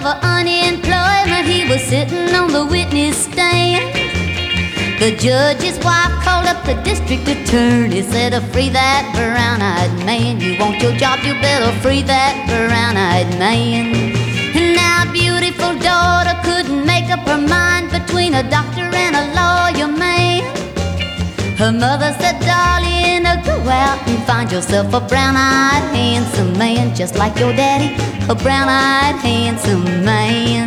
of unemployment, he was sitting on the witness stand. The judge's wife called up the district attorney, said, free that brown-eyed man. You want your job, you better free that brown-eyed man. Now, beautiful daughter couldn't make up her mind between a doctor and a lawyer man. Her mother said, darling, go out and find yourself a brown-eyed handsome man, just like your daddy, a brown-eyed handsome man.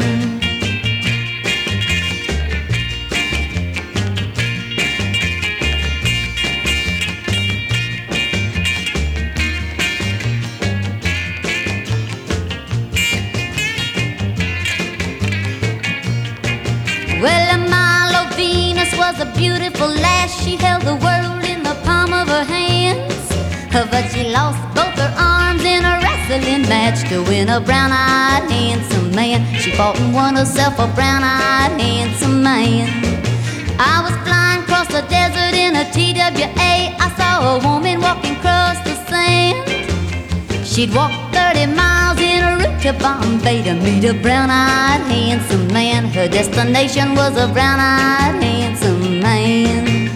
Well, Milo Venus was a beautiful lass. She held the world in the palm of her hands. But she lost both her arms in a wrestling match to win a brown-eyed handsome man. She fought and won herself a brown-eyed handsome man. I was flying across the desert in a TWA. I saw a woman walking across the sand. She'd walked 30 miles in a route to Bombay to meet a brown-eyed handsome man. Her destination was a brown-eyed handsome man.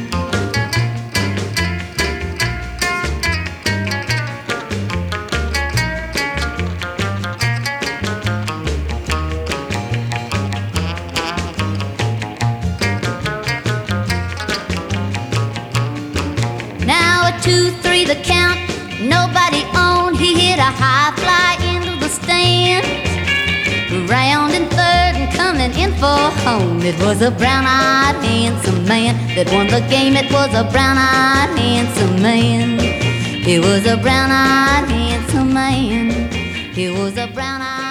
Now a 2-3 the count, nobody on. He hit a high fly into the stand. Round and third and coming in for home. It was a brown-eyed handsome man that won the game. It was a brown-eyed handsome man. It was a brown-eyed handsome man. It was a brown-eyed